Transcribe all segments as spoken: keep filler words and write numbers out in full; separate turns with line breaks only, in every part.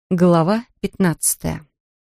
Глава пятнадцатая.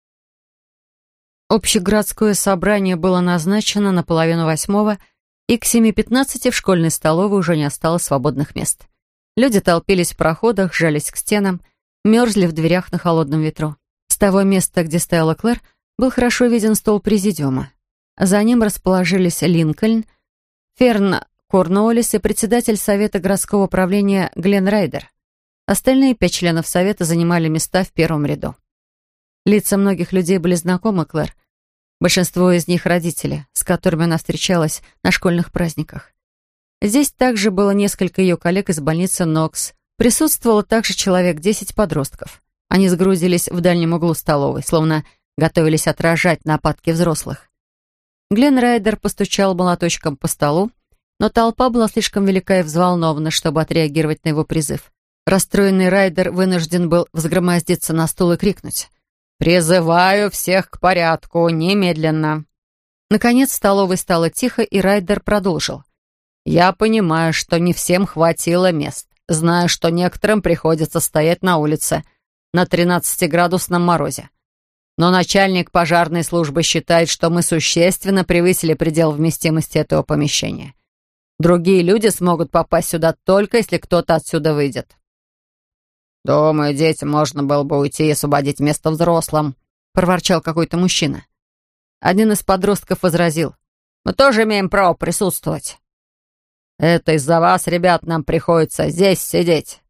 Общегородское собрание было назначено на половину восьмого, и к семи пятнадцати в школьной столовой уже не осталось свободных мест. Люди толпились в проходах, жались к стенам, мерзли в дверях на холодном ветру. С того места, где стояла Клэр, был хорошо виден стол президиума. За ним расположились Линкольн, Ферн Корнуоллис и председатель Совета городского управления Глен Райдер. Остальные пять членов Совета занимали места в первом ряду. Лица многих людей были знакомы Клэр. Большинство из них родители, с которыми она встречалась на школьных праздниках. Здесь также было несколько ее коллег из больницы Нокс. Присутствовало также человек десять подростков. Они сгрудились в дальнем углу столовой, словно готовились отражать нападки взрослых. Глен Райдер постучал молоточком по столу, но толпа была слишком велика и взволнована, чтобы отреагировать на его призыв. Расстроенный Райдер вынужден был взгромоздиться на стул и крикнуть: «Призываю всех к порядку, немедленно!» Наконец в столовой стало тихо, и Райдер продолжил: «Я понимаю, что не всем хватило мест. Знаю, что некоторым приходится стоять на улице на тринадцатиградусном морозе. Но начальник пожарной службы считает, что мы существенно превысили предел вместимости этого помещения. Другие люди смогут попасть сюда только если кто-то отсюда выйдет». «Думаю, детям можно было бы уйти и освободить место взрослым», — проворчал какой-то мужчина. Один из подростков возразил: «Мы тоже имеем право присутствовать». «Это из-за вас, ребят, нам приходится здесь сидеть».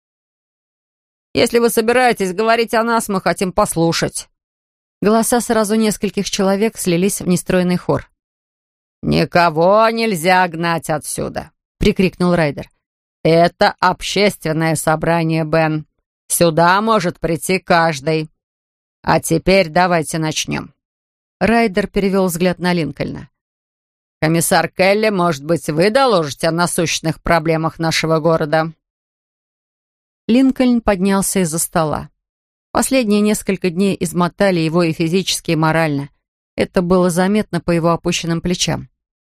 «Если вы собираетесь говорить о нас, мы хотим послушать». Голоса сразу нескольких человек слились в нестройный хор. «Никого нельзя гнать отсюда», — прикрикнул Райдер. «Это общественное собрание, Бен. Сюда может прийти каждый. А теперь давайте начнем». Райдер перевел взгляд на Линкольна. «Комиссар Келли, может быть, вы доложите о насущных проблемах нашего города?» Линкольн поднялся из-за стола. Последние несколько дней измотали его и физически, и морально. Это было заметно по его опущенным плечам.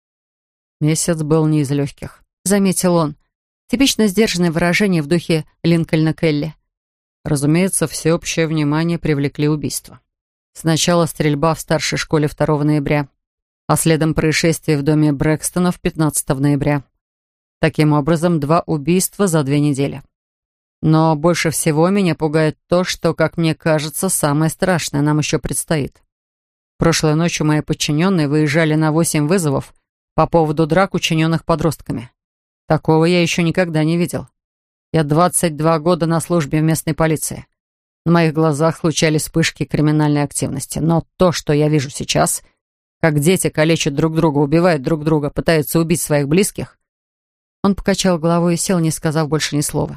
«Месяц был не из легких», — заметил он. Типично сдержанное выражение в духе Линкольна Келли. Разумеется, всеобщее внимание привлекли убийства. Сначала стрельба в старшей школе второго ноября, а следом происшествие в доме Брэкстонов пятнадцатого ноября. Таким образом, два убийства за две недели. Но больше всего меня пугает то, что, как мне кажется, самое страшное нам еще предстоит. Прошлой ночью мои подчиненные выезжали на восемь вызовов по поводу драк, учиненных подростками. Такого я еще никогда не видел. Я двадцать два года на службе в местной полиции. На моих глазах случались вспышки криминальной активности. Но то, что я вижу сейчас, как дети калечат друг друга, убивают друг друга, пытаются убить своих близких. Он покачал головой и сел, не сказав больше ни слова.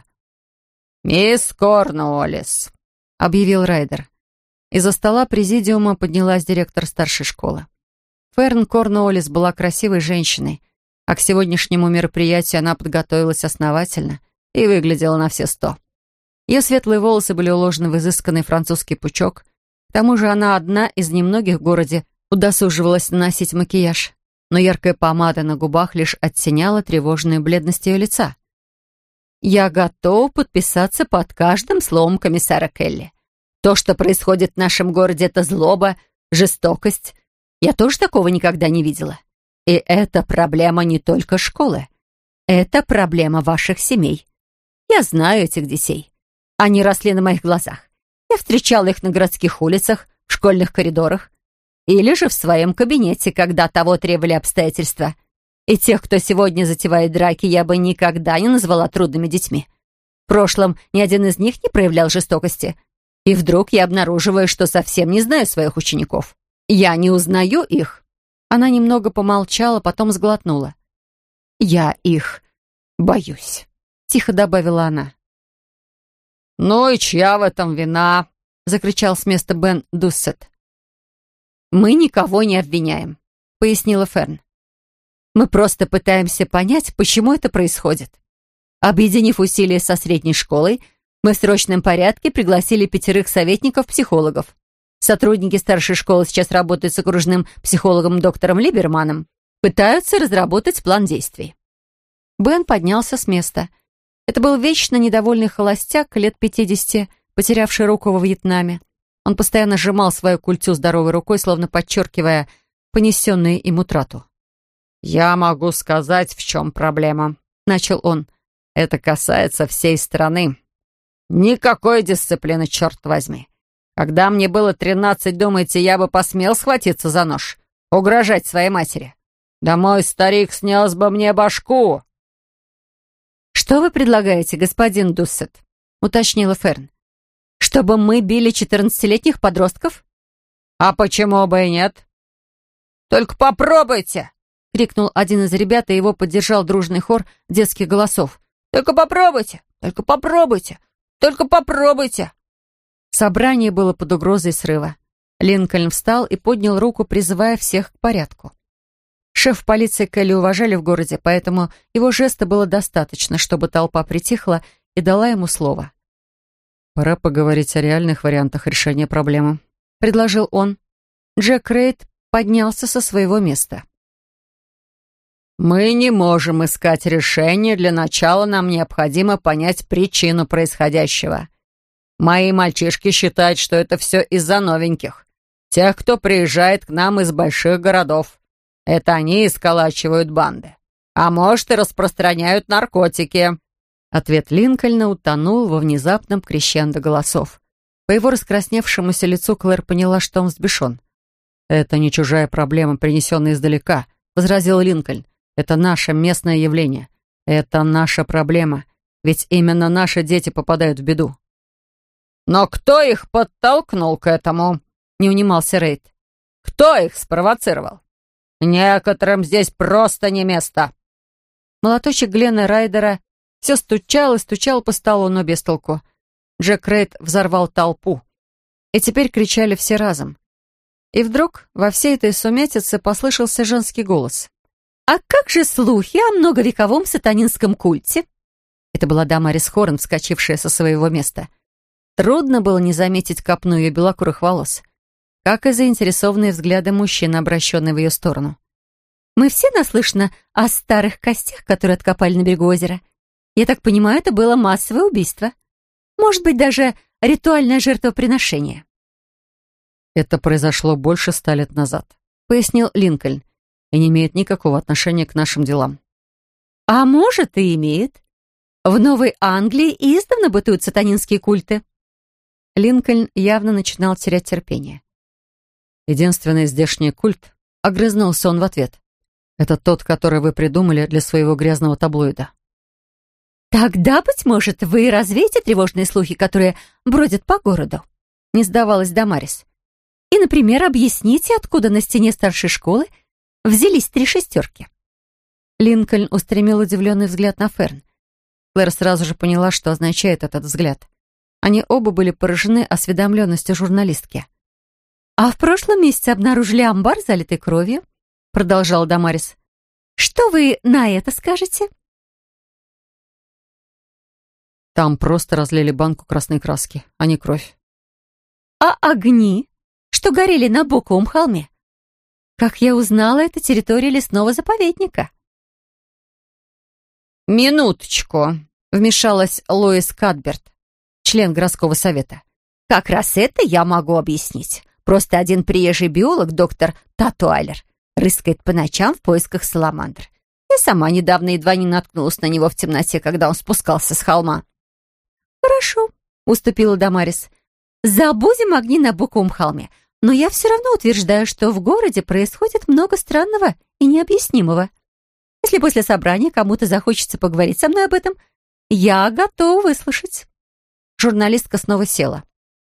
«Мисс Корнуоллис», — объявил Райдер. Из-за стола президиума поднялась директор старшей школы. Ферн Корнуоллис была красивой женщиной, а к сегодняшнему мероприятию она подготовилась основательно и выглядела на все сто. Ее светлые волосы были уложены в изысканный французский пучок. К тому же она одна из немногих в городе удосуживалась наносить макияж, но яркая помада на губах лишь оттеняла тревожную бледность ее лица. «Я готов подписаться под каждым словом комиссара Келли. То, что происходит в нашем городе, это злоба, жестокость. Я тоже такого никогда не видела. И это проблема не только школы. Это проблема ваших семей. Я знаю этих детей. Они росли на моих глазах. Я встречала их на городских улицах, в школьных коридорах. Или же в своем кабинете, когда того требовали обстоятельства. И тех, кто сегодня затевает драки, я бы никогда не назвала трудными детьми. В прошлом ни один из них не проявлял жестокости. И вдруг я обнаруживаю, что совсем не знаю своих учеников. Я не узнаю их». Она немного помолчала, потом сглотнула. «Я их боюсь», — тихо добавила она. «Ну и чья в этом вина?» — закричал с места Бен Дуссет. «Мы никого не обвиняем», — пояснила Ферн. «Мы просто пытаемся понять, почему это происходит. Объединив усилия со средней школой, мы в срочном порядке пригласили пятерых советников-психологов. Сотрудники старшей школы сейчас работают с окружным психологом доктором Либерманом, пытаются разработать план действий». Бен поднялся с места. Это был вечно недовольный холостяк лет пятидесяти, потерявший руку во Вьетнаме. Он постоянно сжимал свою культю здоровой рукой, словно подчеркивая понесенную им утрату. «Я могу сказать, в чем проблема», — начал он. «Это касается всей страны. Никакой дисциплины, черт возьми. Когда мне было тринадцать, думаете, я бы посмел схватиться за нож, угрожать своей матери? Да мой старик снес бы мне башку!» «Что вы предлагаете, господин Дуссет?» — уточнила Ферн. «Чтобы мы били четырнадцатилетних подростков?» «А почему бы и нет?» «Только попробуйте!» — крикнул один из ребят, и его поддержал дружный хор детских голосов. «Только попробуйте! Только попробуйте! Только попробуйте!» Собрание было под угрозой срыва. Линкольн встал и поднял руку, призывая всех к порядку. Шеф полиции Келли уважали в городе, поэтому его жеста было достаточно, чтобы толпа притихла и дала ему слово. «Пора поговорить о реальных вариантах решения проблемы», — предложил он. Джек Рейд поднялся со своего места. «Мы не можем искать решение. Для начала нам необходимо понять причину происходящего. Мои мальчишки считают, что это все из-за новеньких, тех, кто приезжает к нам из больших городов. Это они исколачивают банды, а может, и распространяют наркотики». Ответ Линкольна утонул во внезапном крещендо голосов. По его раскрасневшемуся лицу Клэр поняла, что он взбешен. «Это не чужая проблема, принесенная издалека», — возразил Линкольн. «Это наше местное явление. Это наша проблема. Ведь именно наши дети попадают в беду». «Но кто их подтолкнул к этому?» — не унимался Рейд. «Кто их спровоцировал? Некоторым здесь просто не место». Молоточек Гленна Райдера все стучал и стучал по столу, но без толку. Джек Рейд взорвал толпу. И теперь кричали все разом. И вдруг во всей этой сумятице послышался женский голос. «А как же слухи о многовековом сатанинском культе?» Это была Дамарис Хорн, вскочившая со своего места. Трудно было не заметить копну ее белокурых волос, как и заинтересованные взгляды мужчин, обращенные в ее сторону. «Мы все наслышаны о старых костях, которые откопали на берегу озера. Я так понимаю, это было массовое убийство. Может быть, даже ритуальное жертвоприношение». «Это произошло больше ста лет назад», — пояснил Линкольн, «и не имеет никакого отношения к нашим делам». «А может, и имеет. В Новой Англии издавна бытуют сатанинские культы». Линкольн явно начинал терять терпение. «Единственный здешний культ», — огрызнулся он в ответ, «это тот, который вы придумали для своего грязного таблоида». «Тогда, быть может, вы развеете тревожные слухи, которые бродят по городу?» — не сдавалась Дамарис. «И, например, объясните, откуда на стене старшей школы взялись три шестерки». Линкольн устремил удивленный взгляд на Ферн. Клэр сразу же поняла, что означает этот взгляд. Они оба были поражены осведомленностью журналистки. «А в прошлом месяце обнаружили амбар, залитый кровью», — продолжала Дамарис. «Что вы на это скажете?» «Там просто разлили банку красной краски, а не кровь». «А огни, что горели на Буковом холме? Как я узнала, это территория лесного заповедника». «Минуточку», — вмешалась Лоис Кадберт, член городского совета. «Как раз это я могу объяснить. Просто один приезжий биолог, доктор Татуайлер, рыскает по ночам в поисках саламандр. Я сама недавно едва не наткнулась на него в темноте, когда он спускался с холма». «Хорошо», — уступила Дамарис. «Забудем огни на Буковом холме, но я все равно утверждаю, что в городе происходит много странного и необъяснимого. Если после собрания кому-то захочется поговорить со мной об этом, я готова выслушать». Журналистка снова села.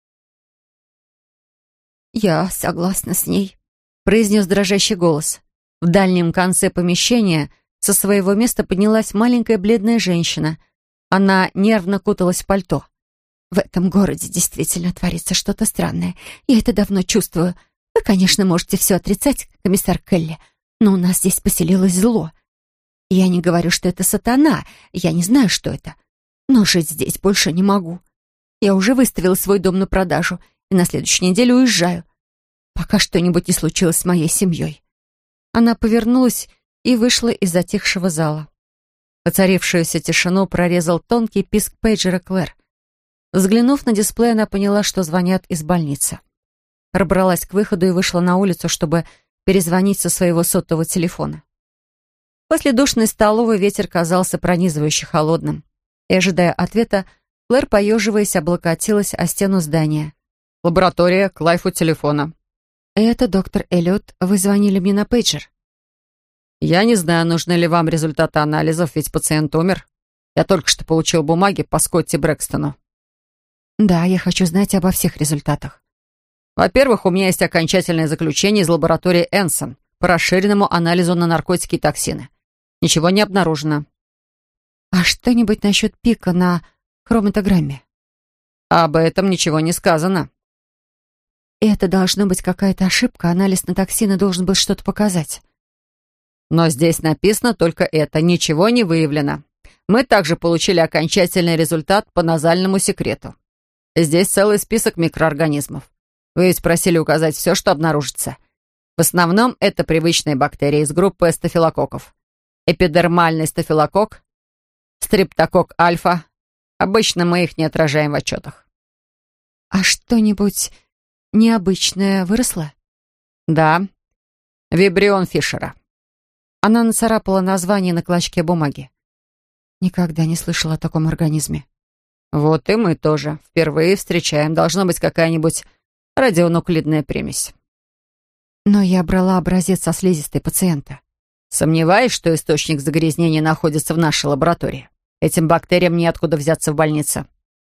«Я согласна с ней», — произнес дрожащий голос. В дальнем конце помещения со своего места поднялась маленькая бледная женщина. Она нервно куталась в пальто. «В этом городе действительно творится что-то странное. Я это давно чувствую. Вы, конечно, можете все отрицать, комиссар Келли, но у нас здесь поселилось зло. Я не говорю, что это сатана, я не знаю, что это. Но жить здесь больше не могу. Я уже выставила свой дом на продажу и на следующей неделе уезжаю, пока что-нибудь не случилось с моей семьей». Она повернулась и вышла из затихшего зала. Воцарившуюся тишину прорезал тонкий писк пейджера Клэр. Взглянув на дисплей, она поняла, что звонят из больницы. Пробралась к выходу и вышла на улицу, чтобы перезвонить со своего сотового телефона. После душной столовой ветер казался пронизывающе холодным. И, ожидая ответа, Клэр, поеживаясь, облокотилась о стену здания. «Лаборатория, Клайв у телефона». «Это доктор Эллиот. Вы звонили мне на пейджер». «Я не знаю, нужны ли вам результаты анализов, ведь пациент умер. Я только что получил бумаги по Скотти Брэкстону». «Да, я хочу знать обо всех результатах». «Во-первых, у меня есть окончательное заключение из лаборатории Энсон по расширенному анализу на наркотики и токсины. Ничего не обнаружено». «А что-нибудь насчет пика на хроматограмме?» «Об этом ничего не сказано». «Это должно быть какая-то ошибка. Анализ на токсины должен был что-то показать». «Но здесь написано только это. Ничего не выявлено. Мы также получили окончательный результат по назальному секрету. Здесь целый список микроорганизмов. Вы ведь просили указать все, что обнаружится. В основном это привычные бактерии из группы стафилококков. Эпидермальный стафилококк, стрептококк альфа. Обычно мы их не отражаем в отчетах». «А что-нибудь необычное выросло?» «Да. Вибрион Фишера». Она нацарапала название на клочке бумаги. «Никогда не слышала о таком организме». «Вот и мы тоже. Впервые встречаем. Должна быть какая-нибудь радионуклидная примесь». «Но я брала образец со слизистой пациента». «Сомневаюсь, что источник загрязнения находится в нашей лаборатории. Этим бактериям неоткуда взяться в больнице».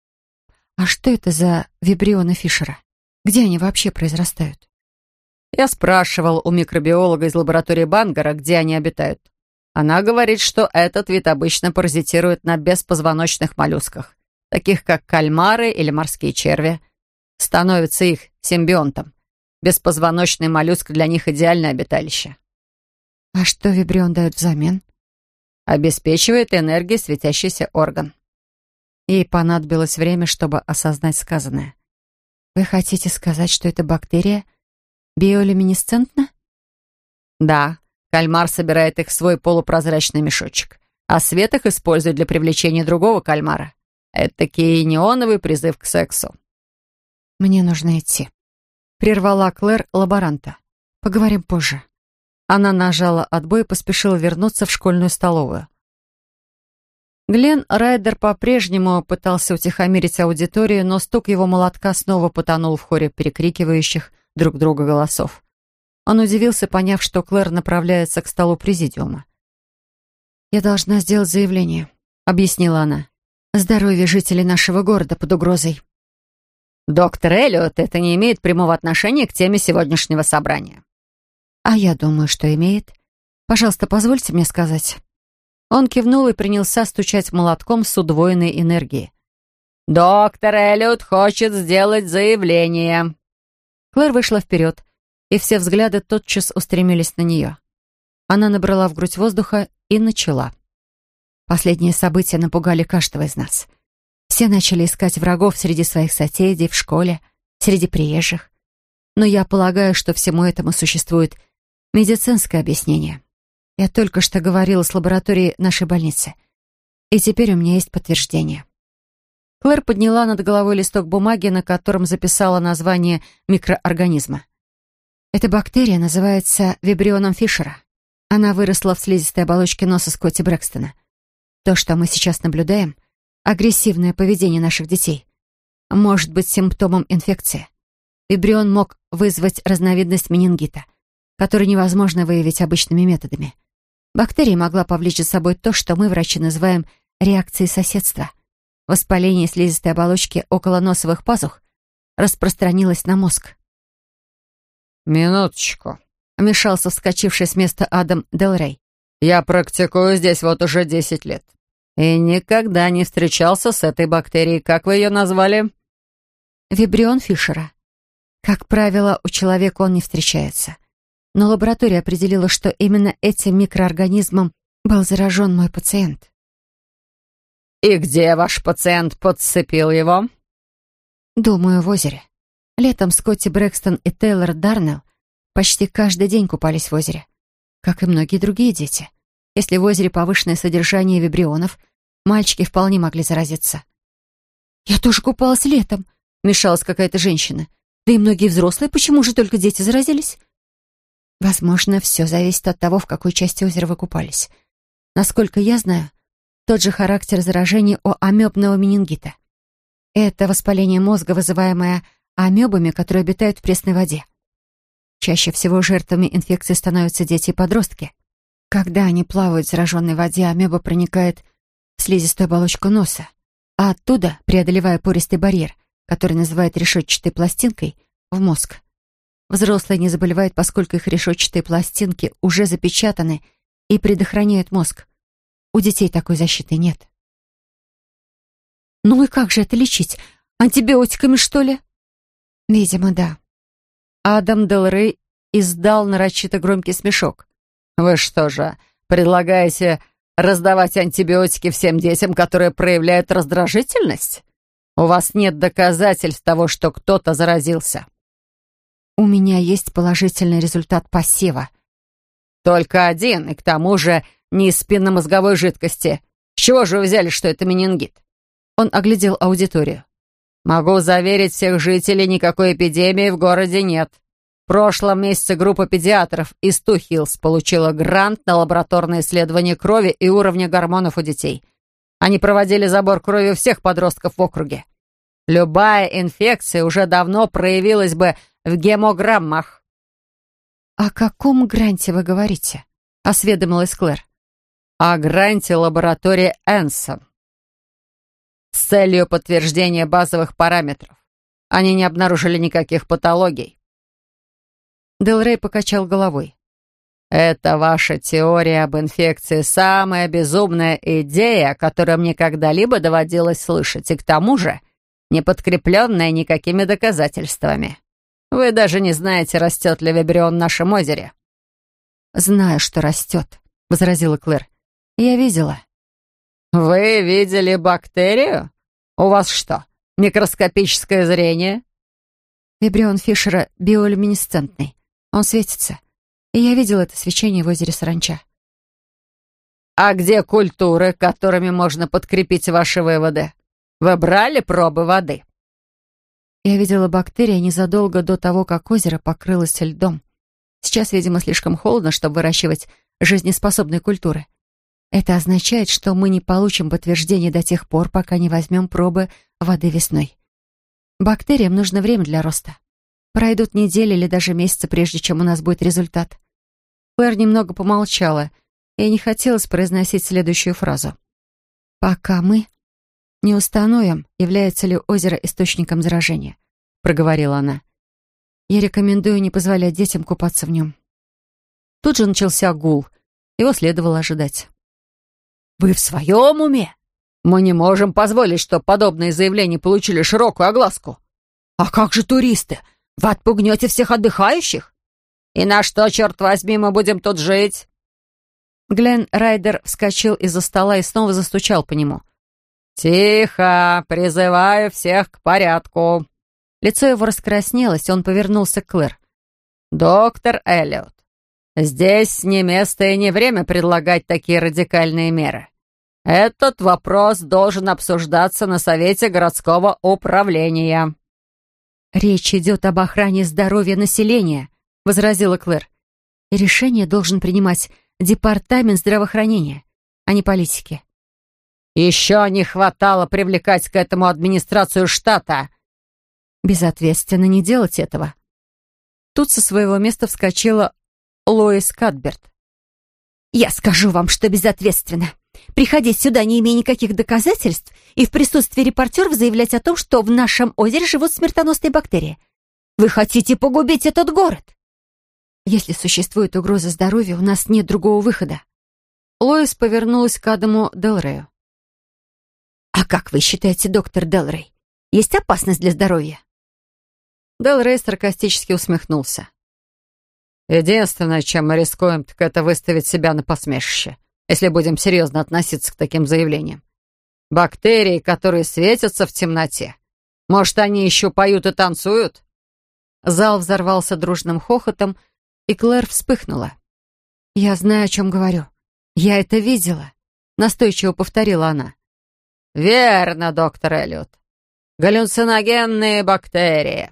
«А что это за вибрионы Фишера? Где они вообще произрастают?» «Я спрашивал у микробиолога из лаборатории Бангера, где они обитают. Она говорит, что этот вид обычно паразитирует на беспозвоночных моллюсках, таких как кальмары или морские черви. Становится их симбионтом. Беспозвоночный моллюск для них идеальное обиталище». «А что вибрион дает взамен?» «Обеспечивает энергией светящийся орган». Ей понадобилось время, чтобы осознать сказанное. «Вы хотите сказать, что эта бактерия биолюминесцентна?» «Да. Кальмар собирает их в свой полупрозрачный мешочек, а свет их использует для привлечения другого кальмара. Этакий неоновый призыв к сексу». «Мне нужно идти», — прервала Клэр лаборанта. «Поговорим позже». Она нажала отбой и поспешила вернуться в школьную столовую. Глен Райдер по-прежнему пытался утихомирить аудиторию, но стук его молотка снова потонул в хоре перекрикивающих друг друга голосов. Он удивился, поняв, что Клэр направляется к столу президиума. «Я должна сделать заявление», — объяснила она. «Здоровье жителей нашего города под угрозой». «Доктор Эллиот, это не имеет прямого отношения к теме сегодняшнего собрания». «А я думаю, что имеет. Пожалуйста, позвольте мне сказать». Он кивнул и принялся стучать молотком с удвоенной энергией. «Доктор Эллиот хочет сделать заявление». Клэр вышла вперед, и все взгляды тотчас устремились на нее. Она набрала в грудь воздуха и начала. Последние события напугали каждого из нас. Все начали искать врагов среди своих соседей, в школе, среди приезжих. Но я полагаю, что всему этому существует медицинское объяснение. Я только что говорила с лабораторией нашей больницы, и теперь у меня есть подтверждение». Клэр подняла над головой листок бумаги, на котором записала название микроорганизма. «Эта бактерия называется вибрионом Фишера. Она выросла в слизистой оболочке носа Скотти Брэкстона. То, что мы сейчас наблюдаем, агрессивное поведение наших детей, может быть симптомом инфекции. Вибрион мог вызвать разновидность менингита, который невозможно выявить обычными методами. Бактерия могла повлечь за собой то, что мы, врачи, называем реакцией соседства. Воспаление слизистой оболочки около носовых пазух распространилось на мозг».
«Минуточку»,
— вмешался вскочивший с места Адам Делрей.
«Я практикую здесь вот уже десять лет и никогда не встречался с этой бактерией. Как вы ее назвали?»
«Вибрион Фишера. Как правило, у человека он не встречается. Но лаборатория определила, что именно этим микроорганизмом был заражен мой пациент».
«И где ваш пациент подцепил его?»
«Думаю, в озере. Летом Скотти Брэкстон и Тейлор Дарнелл почти каждый день купались в озере, как и многие другие дети. Если в озере повышенное содержание вибрионов, мальчики вполне могли заразиться». «Я тоже купалась летом», — вмешалась какая-то женщина. «Да и многие взрослые, почему же только дети заразились?» Возможно, все зависит от того, в какой части озера вы купались. Насколько я знаю, тот же характер заражения у амебного менингита. Это воспаление мозга, вызываемое амебами, которые обитают в пресной воде. Чаще всего жертвами инфекции становятся дети и подростки. Когда они плавают в зараженной воде, амеба проникает в слизистую оболочку носа, а оттуда, преодолевая пористый барьер, который называют решетчатой пластинкой, в мозг. Взрослые не заболевают, поскольку их решетчатые пластинки уже запечатаны и предохраняют мозг. У детей такой защиты нет. «Ну и как же это лечить? Антибиотиками, что ли?» «Видимо, да».
Адам Дел Рей издал нарочито громкий смешок. «Вы что же, предлагаете раздавать антибиотики всем детям, которые проявляют раздражительность? У вас нет доказательств того, что кто-то заразился».
«У меня есть положительный результат посева».
«Только один, и к тому же не из спинномозговой жидкости. С чего же вы взяли, что это менингит?» Он оглядел аудиторию. «Могу заверить всех жителей, никакой эпидемии в городе нет. В прошлом месяце группа педиатров из Тухилс получила грант на лабораторное исследование крови и уровня гормонов у детей. Они проводили забор крови у всех подростков в округе. Любая инфекция уже давно проявилась бы в гемограммах».
«О каком гранте вы говорите?» — осведомилась Клэр.
«О гранте лаборатории Энсон. С целью подтверждения базовых параметров. Они не обнаружили никаких патологий».
Дел Рей покачал головой.
«Это ваша теория об инфекции самая безумная идея, которую мне когда-либо доводилось слышать, и к тому же не подкрепленная никакими доказательствами. Вы даже не знаете, растет ли вибрион в нашем озере».
«Знаю, что растет», — возразила Клэр. «Я видела».
«Вы видели бактерию? У вас что, микроскопическое зрение?»
Вибрион Фишера биолюминесцентный. Он светится. И я видела это свечение в озере Саранча.
«А где культуры, которыми можно подкрепить ваши выводы? Вы брали пробы воды?»
Я видела бактерии незадолго до того, как озеро покрылось льдом. Сейчас, видимо, слишком холодно, чтобы выращивать жизнеспособные культуры. Это означает, что мы не получим подтверждения до тех пор, пока не возьмем пробы воды весной. Бактериям нужно время для роста. Пройдут недели или даже месяцы, прежде чем у нас будет результат. Клэр немного помолчала, и ей не хотелось произносить следующую фразу. «Пока мы не установим, является ли озеро источником заражения», — проговорила она. «Я рекомендую не позволять детям купаться в нем». Тут же начался гул. Его следовало ожидать.
«Вы в своем уме? Мы не можем позволить, чтобы подобные заявления получили широкую огласку. А как же туристы? Вы отпугнете всех отдыхающих? И на что, черт возьми, мы будем тут жить?»
Глен Райдер вскочил из-за стола и снова застучал по нему.
«Тихо! Призываю всех к порядку!»
Лицо его раскраснелось, он повернулся к Клэр.
«Доктор Эллиот, здесь не место и не время предлагать такие радикальные меры. Этот вопрос должен обсуждаться на Совете городского управления».
«Речь идет об охране здоровья населения», — возразила Клэр. «И решение должен принимать Департамент здравоохранения, а не политики».
«Еще не хватало привлекать к этому администрацию штата».
«Безответственно не делать этого». Тут со своего места вскочила Лоис Кадберт. «Я скажу вам, что безответственно. Приходить сюда, не имея никаких доказательств, и в присутствии репортеров заявлять о том, что в нашем озере живут смертоносные бактерии. Вы хотите погубить этот город? Если существует угроза здоровью, у нас нет другого выхода». Лоис повернулась к Адаму Дел Рею. «А как вы считаете, доктор Дел Рей, есть опасность для здоровья?»
Дел Рей саркастически усмехнулся. «Единственное, чем мы рискуем, так это выставить себя на посмешище, если будем серьезно относиться к таким заявлениям. Бактерии, которые светятся в темноте. Может, они еще поют и танцуют?»
Зал взорвался дружным хохотом, и Клэр вспыхнула. «Я знаю, о чем говорю. Я это видела», — настойчиво повторила она.
«Верно, доктор Эллиот. галлюциногенные бактерии».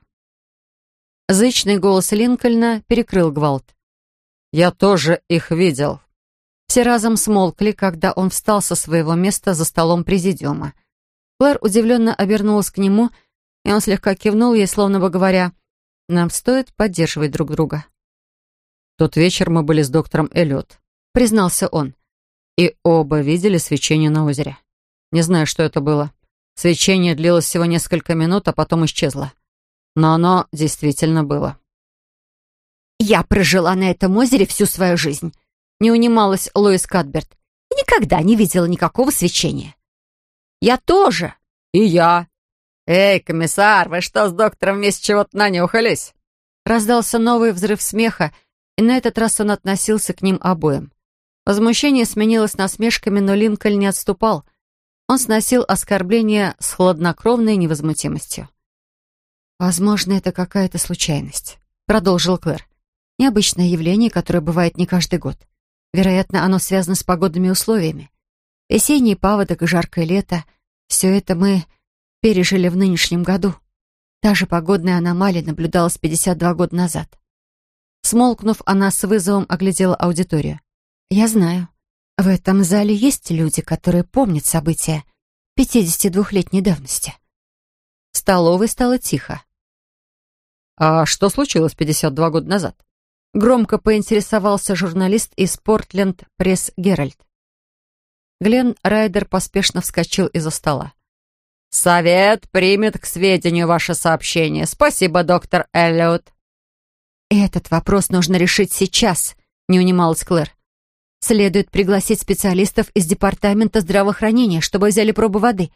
Зычный голос Линкольна перекрыл гвалт.
«Я тоже их видел».
Все разом смолкли, когда он встал со своего места за столом президиума. Клэр удивленно обернулась к нему, и он слегка кивнул ей, словно бы говоря, «Нам стоит поддерживать друг друга».
«Тот вечер мы были с доктором Эллиот», — признался он. «И оба видели свечение на озере. Не знаю, что это было. Свечение длилось всего несколько минут, а потом исчезло. Но оно действительно было».
«Я прожила на этом озере всю свою жизнь», — не унималась Лоис Кадберт. «И никогда не видела никакого свечения». «Я тоже».
«И я». «Эй, комиссар, вы что, с доктором вместе чего-то нанюхались?»
Раздался новый взрыв смеха, и на этот раз он относился к ним обоим. Возмущение сменилось насмешками, но Линкольн не отступал. Он сносил оскорбления с хладнокровной невозмутимостью. «Возможно, это какая-то случайность», — продолжил Клэр. «Необычное явление, которое бывает не каждый год. Вероятно, оно связано с погодными условиями. Весенний паводок и жаркое лето — все это мы пережили в нынешнем году. Та же погодная аномалия наблюдалась пятьдесят два года назад». Смолкнув, она с вызовом оглядела аудиторию. «Я знаю, в этом зале есть люди, которые помнят события пятидесятидвухлетней давности». В столовой стало тихо.
«А что случилось пятьдесят два года назад?»
Громко поинтересовался журналист из «Портленд Пресс Геральд». Глен Райдер поспешно вскочил из-за стола.
«Совет примет к сведению ваше сообщение. Спасибо, доктор Эллиот».
«Этот вопрос нужно решить сейчас», — не унималась Клэр. «Следует пригласить специалистов из департамента здравоохранения, чтобы взяли пробу воды».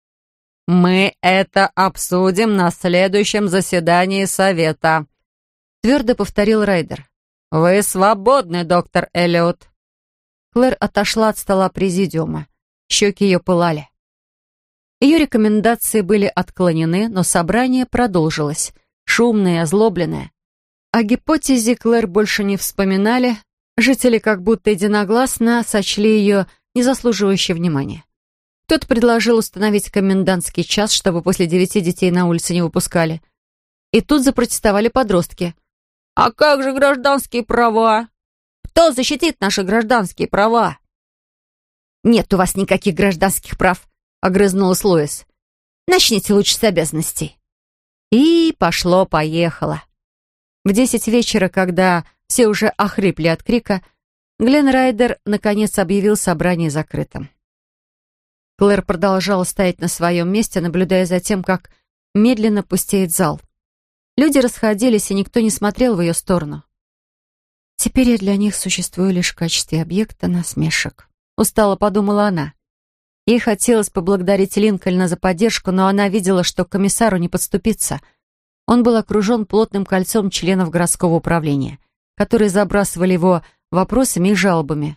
«Мы это обсудим на следующем заседании совета», — твердо повторил Райдер. «Вы свободны, доктор Эллиот».
Клэр отошла от стола президиума. Щеки ее пылали. Ее рекомендации были отклонены, но собрание продолжилось, шумное и озлобленное. О гипотезе Клэр больше не вспоминали, жители как будто единогласно сочли ее незаслуживающей внимания. Кто-то предложил установить комендантский час, чтобы после девяти детей на улице не выпускали. И тут запротестовали подростки. «А как же гражданские права? Кто защитит наши гражданские права?» «Нет у вас никаких гражданских прав», — огрызнулась Лоис. «Начните лучше с обязанностей». И пошло-поехало. В десять вечера, когда все уже охрипли от крика, Глен Райдер наконец объявил собрание закрытым. Клэр продолжала стоять на своем месте, наблюдая за тем, как медленно пустеет зал. Люди расходились, и никто не смотрел в ее сторону. «Теперь я для них существую лишь в качестве объекта насмешек», — устало подумала она. Ей хотелось поблагодарить Линкольна за поддержку, но она видела, что к комиссару не подступиться. Он был окружен плотным кольцом членов городского управления, которые забрасывали его вопросами и жалобами.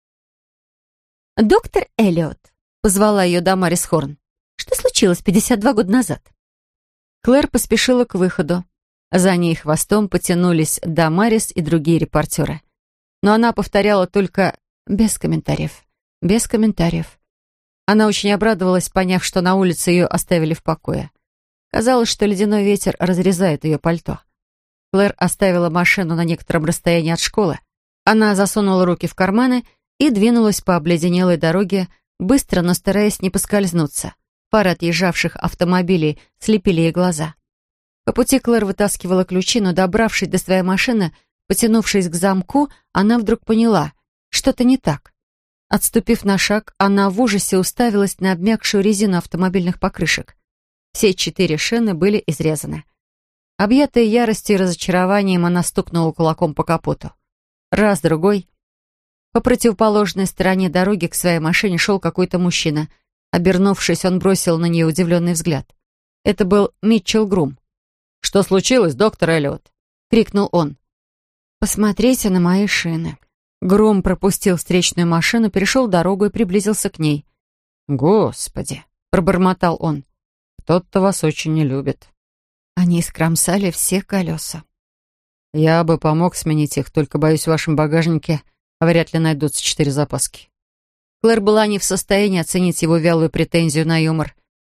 «Доктор Эллиот», — позвала ее Дамарис Хорн, — «что случилось пятьдесят два года назад?» Клэр поспешила к выходу. За ней хвостом потянулись Дамарис и другие репортеры. Но она повторяла только «без комментариев, без комментариев». Она очень обрадовалась, поняв, что на улице ее оставили в покое. Казалось, что ледяной ветер разрезает ее пальто. Клэр оставила машину на некотором расстоянии от школы. Она засунула руки в карманы и двинулась по обледенелой дороге, быстро, но стараясь не поскользнуться. Пары отъезжавших автомобилей слепили ей глаза. По пути Клэр вытаскивала ключи, но, добравшись до своей машины, потянувшись к замку, она вдруг поняла, что-то не так. Отступив на шаг, она в ужасе уставилась на обмякшую резину автомобильных покрышек. Все четыре шины были изрезаны. Объятая яростью и разочарованием, она стукнула кулаком по капоту. Раз, другой. По противоположной стороне дороги к своей машине шел какой-то мужчина. Обернувшись, он бросил на нее удивленный взгляд. Это был Митчелл Грум. «Что случилось, доктор Эллиот?» — крикнул он. «Посмотрите на мои шины». Грум пропустил встречную машину, перешел дорогу и приблизился к ней. «Господи!» — пробормотал он. «Кто-то вас очень не любит». Они искромсали все колеса. «Я бы помог сменить их, только, боюсь, в вашем багажнике вряд ли найдутся четыре запаски». Клэр была не в состоянии оценить его вялую претензию на юмор.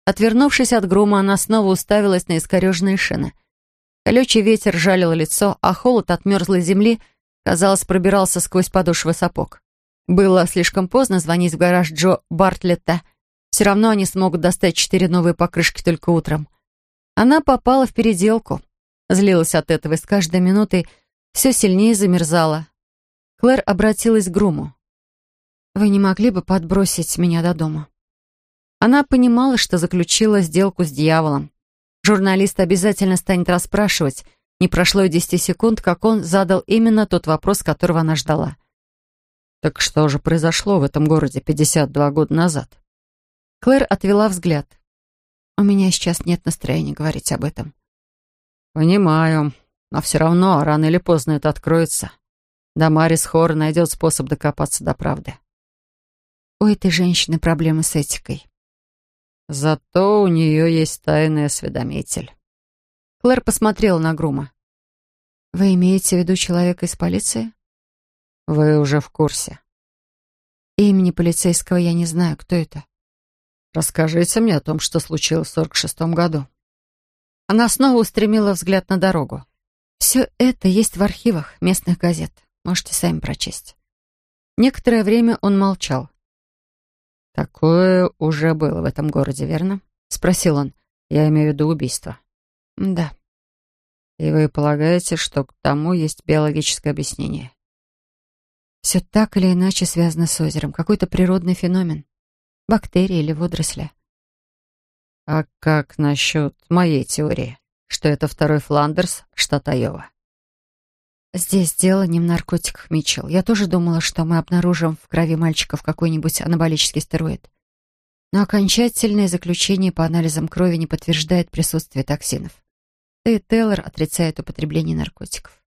Отвернувшись от грома, она снова уставилась на искореженные шины. Колючий ветер жалил лицо, а холод от мерзлой земли, казалось, пробирался сквозь подошвы сапог. Было слишком поздно звонить в гараж Джо Бартлетта. Все равно они смогут достать четыре новые покрышки только утром. Она попала в переделку. Злилась от этого и с каждой минутой все сильнее замерзала. Клэр обратилась к груму. «Вы не могли бы подбросить меня до дома?» Она понимала, что заключила сделку с дьяволом. Журналист обязательно станет расспрашивать. Не прошло и десяти секунд, как он задал именно тот вопрос, которого она ждала.
«Так что же произошло в этом городе пятьдесят два года назад?»
Клэр отвела взгляд. «У меня сейчас нет настроения говорить об этом».
«Понимаю, но все равно рано или поздно это откроется. Дамарис Хор найдет способ докопаться до правды».
У этой женщины проблемы с этикой.
Зато у нее есть тайный осведомитель.
Клэр посмотрела на грума. «Вы имеете в виду человека из полиции?»
«Вы уже в курсе».
«Имени полицейского я не знаю. Кто это?»
«Расскажите мне о том, что случилось в сорок шестом году».
Она снова устремила взгляд на дорогу. «Все это есть в архивах местных газет. Можете сами прочесть». Некоторое время он молчал.
«Такое уже было в этом городе, верно?» — спросил он. «Я имею в виду убийство».
«Да».
«И вы полагаете, что к тому есть биологическое объяснение?»
«Все так или иначе связано с озером. Какой-то природный феномен. Бактерии или водоросли».
«А как насчет моей теории, что это второй Фландерс, штат Айова?»
«Здесь дело не в наркотиках, Митчелл. Я тоже думала, что мы обнаружим в крови мальчиков какой-нибудь анаболический стероид. Но окончательное заключение по анализам крови не подтверждает присутствие токсинов. Да и Тейлор отрицает употребление наркотиков».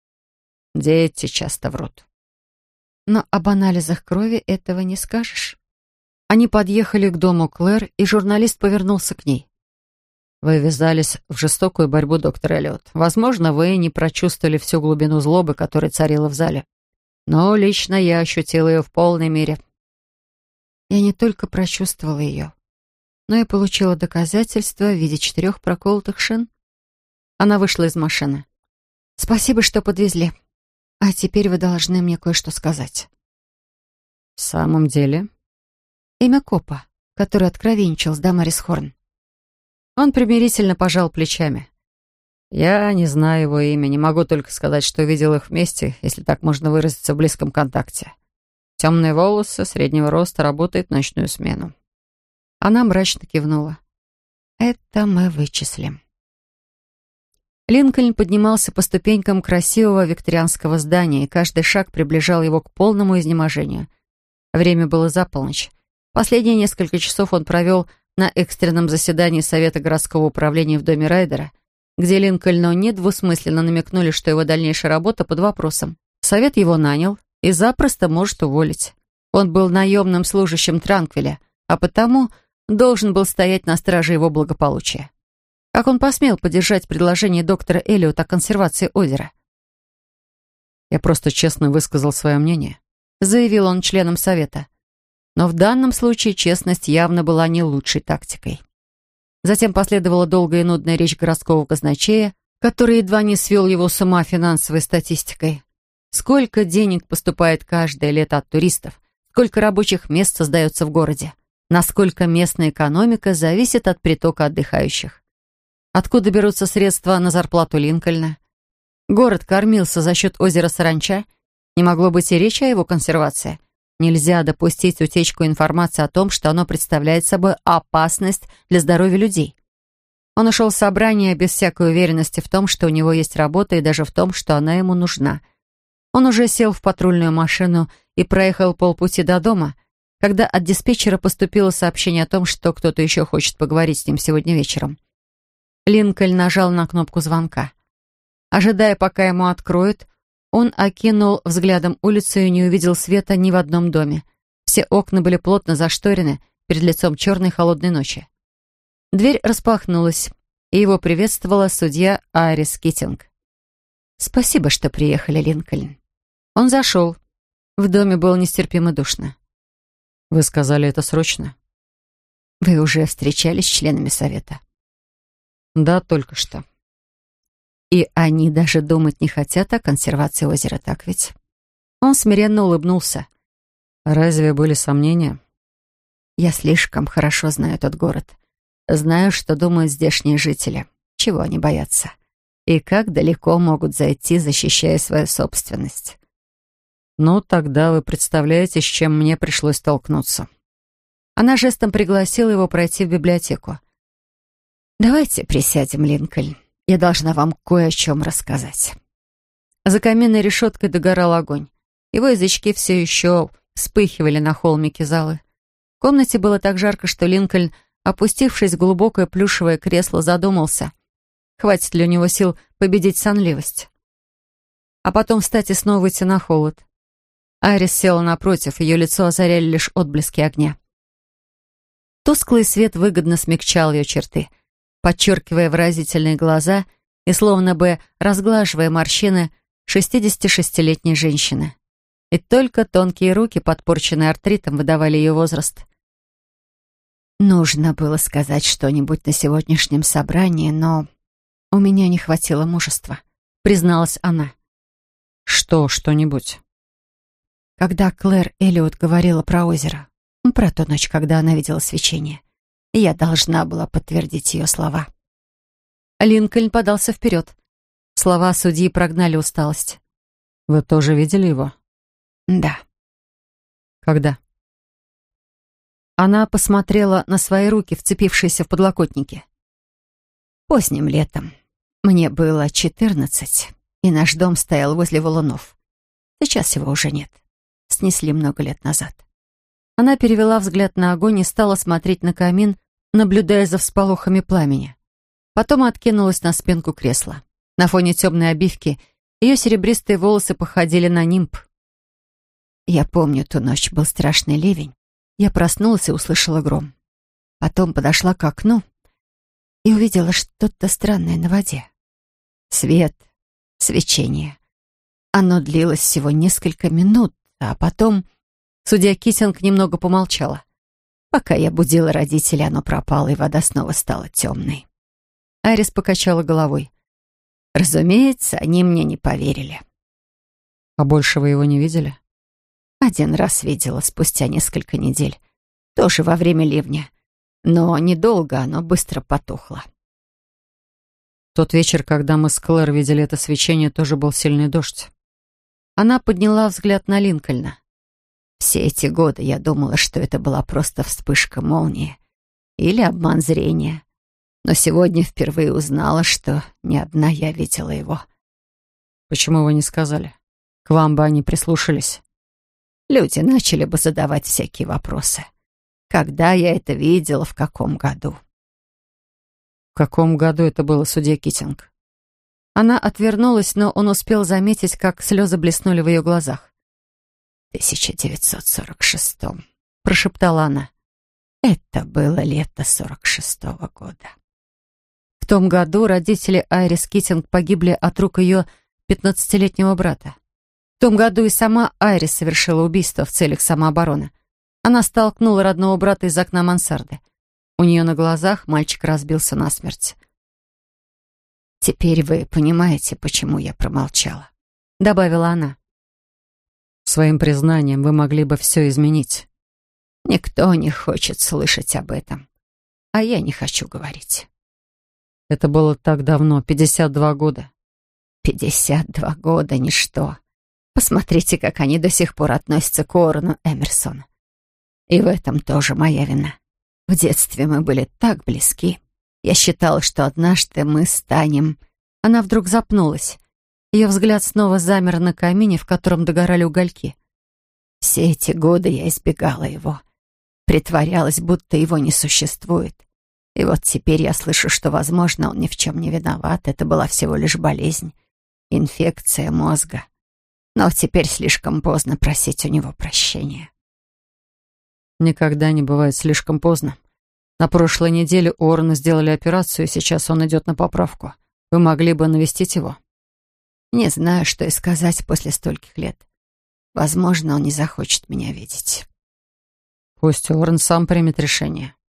«Дети часто врут».
«Но об анализах крови этого не скажешь». Они подъехали к дому Клэр, и журналист повернулся к ней.
«Вы ввязались в жестокую борьбу, доктор Эллиот. Возможно, вы не прочувствовали всю глубину злобы, которая царила в зале. Но лично я ощутила ее в полной мере».
«Я не только прочувствовала ее, но и получила доказательства в виде четырех проколотых шин». Она вышла из машины. «Спасибо, что подвезли. А теперь вы должны мне кое-что сказать».
«В самом деле?»
«Имя копа, который откровенничал с Дамарис Хорн».
Он примирительно пожал плечами. «Я не знаю его имя, не могу только сказать, что видел их вместе, если так можно выразиться, в близком контакте. Темные волосы, среднего роста, работает ночную смену».
Она мрачно кивнула. «Это мы вычислим». Линкольн поднимался по ступенькам красивого викторианского здания, и каждый шаг приближал его к полному изнеможению. Время было за полночь. Последние несколько часов он провел на экстренном заседании Совета городского управления в доме Райдера, где Линкольну недвусмысленно намекнули, что его дальнейшая работа под вопросом. Совет его нанял и запросто может уволить. Он был наемным служащим Транквиля, а потому должен был стоять на страже его благополучия. Как он посмел поддержать предложение доктора Эллиота о консервации озера?
«Я просто честно высказал свое мнение»,
— заявил он членам Совета. Но в данном случае честность явно была не лучшей тактикой. Затем последовала долгая и нудная речь городского казначея, который едва не свел его с ума финансовой статистикой. Сколько денег поступает каждое лето от туристов, сколько рабочих мест создается в городе, насколько местная экономика зависит от притока отдыхающих. Откуда берутся средства на зарплату Линкольна? Город кормился за счет озера Саранча. Не могло быть и речи о его консервации. Нельзя допустить утечку информации о том, что оно представляет собой опасность для здоровья людей. Он ушел с собрания без всякой уверенности в том, что у него есть работа, и даже в том, что она ему нужна. Он уже сел в патрульную машину и проехал полпути до дома, когда от диспетчера поступило сообщение о том, что кто-то еще хочет поговорить с ним сегодня вечером. Линкольн нажал на кнопку звонка. Ожидая, пока ему откроют, он окинул взглядом улицу и не увидел света ни в одном доме. Все окна были плотно зашторены перед лицом черной холодной ночи. Дверь распахнулась, и его приветствовала судья Айрис Китинг. «Спасибо, что приехали, Линкольн». Он зашел. В доме было нестерпимо душно.
«Вы сказали это срочно?»
Вы уже встречались с членами совета?
Да, только что.
И они даже думать не хотят о консервации озера, так ведь? Он смиренно улыбнулся.
Разве были сомнения?
Я слишком хорошо знаю этот город. Знаю, что думают здешние жители. Чего они боятся? И как далеко могут зайти, защищая свою собственность.
Ну, тогда вы представляете, с чем мне пришлось столкнуться.
Она жестом пригласила его пройти в библиотеку. «Давайте присядем, Линкольн. Я должна вам кое о чем рассказать». За каминной решеткой догорал огонь. Его язычки все еще вспыхивали на холмике залы. В комнате было так жарко, что Линкольн, опустившись в глубокое плюшевое кресло, задумался, хватит ли у него сил победить сонливость. А потом встать и снова выйти на холод. Айрис села напротив, ее лицо озаряли лишь отблески огня. Тусклый свет выгодно смягчал ее черты, подчеркивая выразительные глаза и словно бы разглаживая морщины шестидесятишестилетней женщины. И только тонкие руки, подпорченные артритом, выдавали ее возраст. Нужно было сказать что-нибудь на сегодняшнем собрании, но у меня не хватило мужества, призналась она.
Что что-нибудь?
Когда Клэр Эллиот говорила про озеро, про ту ночь, когда она видела свечение, я должна была подтвердить ее слова. Линкольн подался вперед. Слова судьи прогнали усталость.
Вы тоже видели его?
Да.
Когда?
Она посмотрела на свои руки, вцепившиеся в подлокотники. Поздним летом. Мне было четырнадцать, и наш дом стоял возле валунов. Сейчас его уже нет. Снесли много лет назад. Она перевела взгляд на огонь и стала смотреть на камин, наблюдая за всполохами пламени. Потом откинулась на спинку кресла. На фоне темной обивки ее серебристые волосы походили на нимб. Я помню, ту ночь был страшный ливень. Я проснулась и услышала гром. Потом подошла к окну и увидела что-то странное на воде. Свет, свечение. Оно длилось всего несколько минут, а потом... Судья Китинг немного помолчала. Пока я будила родителей, оно пропало, и вода снова стала темной. Айрис покачала головой. Разумеется, они мне не поверили.
А больше вы его не видели?
Один раз видела, спустя несколько недель. Тоже во время ливня. Но недолго, оно быстро потухло.
Тот вечер, когда мы с Клэр видели это свечение, тоже был сильный дождь.
Она подняла взгляд на Линкольна. Все эти годы я думала, что это была просто вспышка молнии или обман зрения. Но сегодня впервые узнала, что не одна я видела его.
Почему вы не сказали? К вам бы они прислушались.
Люди начали бы задавать всякие вопросы. Когда я это видела, в каком году?
В каком году это было, судья Китинг?
Она отвернулась, но он успел заметить, как слезы блеснули в ее глазах. «В тысяча девятьсот сорок шестом», — прошептала она. «Это было лето сорок шестого года». В том году родители Айрис Китинг погибли от рук ее пятнадцатилетнего брата. В том году и сама Айрис совершила убийство в целях самообороны. Она столкнула родного брата из окна мансарды. У нее на глазах мальчик разбился насмерть. «Теперь вы понимаете, почему я промолчала», — добавила она.
Своим признанием вы могли бы все изменить.
Никто не хочет слышать об этом, а я не хочу говорить.
Это было так давно, пятьдесят два года.
Пятьдесят два года — ничто. Посмотрите, как они до сих пор относятся к Уоррену Эмерсону. И в этом тоже моя вина. В детстве мы были так близки. Я считала, что однажды мы станем... Она вдруг запнулась. Ее взгляд снова замер на камине, в котором догорали угольки. Все эти годы я избегала его. Притворялась, будто его не существует. И вот теперь я слышу, что, возможно, он ни в чем не виноват. Это была всего лишь болезнь, инфекция мозга. Но теперь слишком поздно просить у него прощения.
Никогда не бывает слишком поздно. На прошлой неделе Уоррену сделали операцию, и сейчас он идет на поправку. Вы могли бы навестить его?
Не знаю, что и сказать после стольких лет. Возможно, он не захочет меня видеть.
Пусть Уоррен сам примет решение.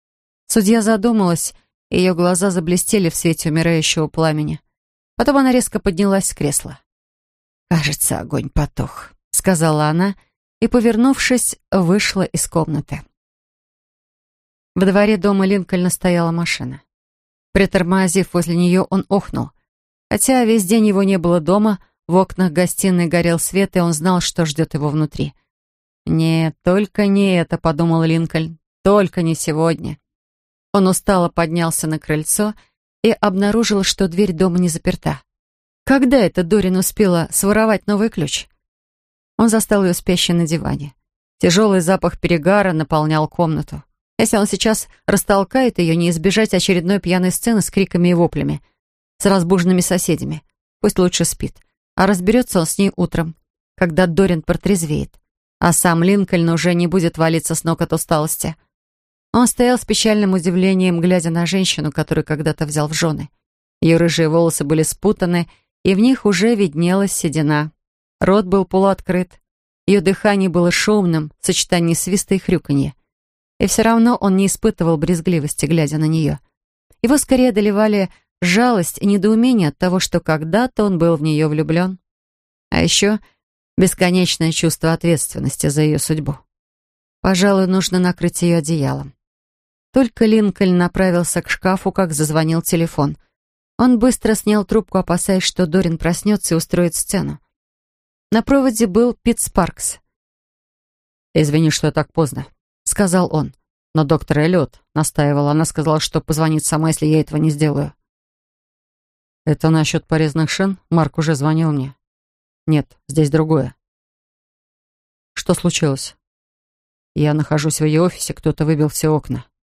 Судья задумалась, и ее глаза заблестели в свете умирающего пламени. Потом она резко поднялась с кресла. «Кажется, огонь потух», — сказала она, и, повернувшись, вышла из комнаты. Во дворе дома Линкольна стояла машина. Притормозив возле нее, он охнул. Хотя весь день его не было дома, в окнах гостиной горел свет, и он знал, что ждет его внутри. «Нет, только не это», — подумал Линкольн, — «только не сегодня». Он устало поднялся на крыльцо и обнаружил, что дверь дома не заперта. Когда это Дорин успела своровать новый ключ? Он застал ее спящей на диване. Тяжелый запах перегара наполнял комнату. Если он сейчас растолкает ее, не избежать очередной пьяной сцены с криками и воплями, с разбуженными соседями. Пусть лучше спит. А разберется он с ней утром, когда Дорин протрезвеет. А сам Линкольн уже не будет валиться с ног от усталости. Он стоял с печальным удивлением, глядя на женщину, которую когда-то взял в жены. Ее рыжие волосы были спутаны, и в них уже виднелась седина. Рот был полуоткрыт. Ее дыхание было шумным, в сочетании свиста и хрюканья. И все равно он не испытывал брезгливости, глядя на нее. Его скорее одолевали жалость и недоумение от того, что когда-то он был в нее влюблен. А еще бесконечное чувство ответственности за ее судьбу. Пожалуй, нужно накрыть ее одеялом. Только Линкольн направился к шкафу, как зазвонил телефон. Он быстро снял трубку, опасаясь, что Дорин проснется и устроит сцену. На проводе был Пит Спаркс. «Извини, что я так поздно», — сказал он. «Но доктор Эллиот настаивала. Она сказала, что позвонит сама, если я этого не сделаю». «Это насчет порезанных шин? Марк уже звонил мне». «Нет, здесь другое». «Что случилось?» «Я нахожусь в ее офисе, кто-то выбил все окна».